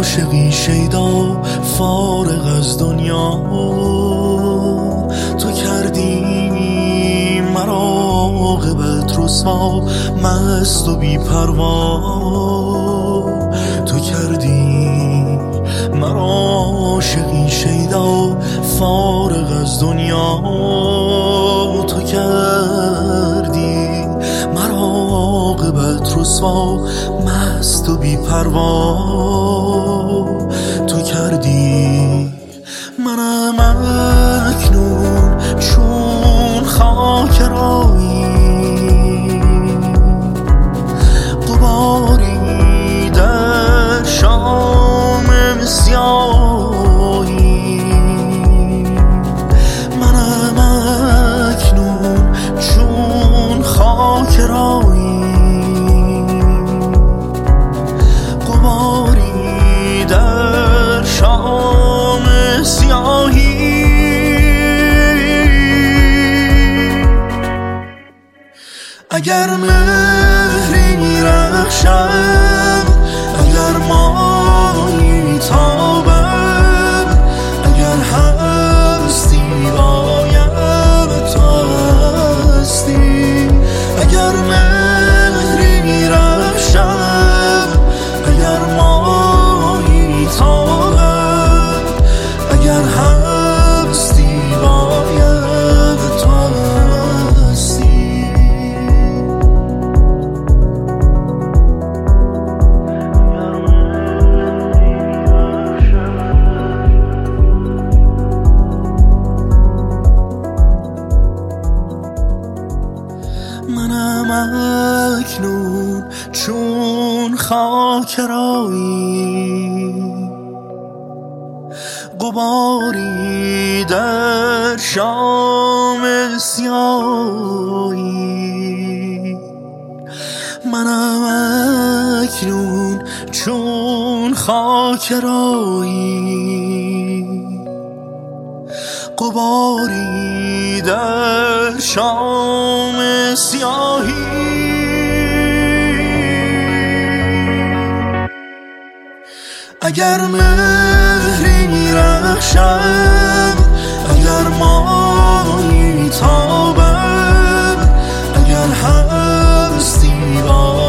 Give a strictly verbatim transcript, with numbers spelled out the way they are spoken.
عاشقی شیدا فارغ از دنیا، تو کردی مرا عاقبت رسوا مست و بی پروا، تو کردی مرا عاشقی شیدا فارغ از دنیا، تو کردی مرا عاقبت رسوا مست و بی پروا، تو کردی منم اکنون چون خاک رایی، غباری در شام سیاهی، منم اکنون چون خاک رایی، غباری در شام سیاهی. اگر مهری رخشم، اگر مایی تابم، اگر هستی باید تو هستی، اگر مهری رخشم، اگر مایی تابم، اگر هستی باید تو هستی. منم اکنون چون خاک رایی، غباری در شام سیاهی، منم اکنون چون خاک رایی، غباری در شام سیاهی. اگر مهری رخشم، اگر مایی تابم، اگر هستی باید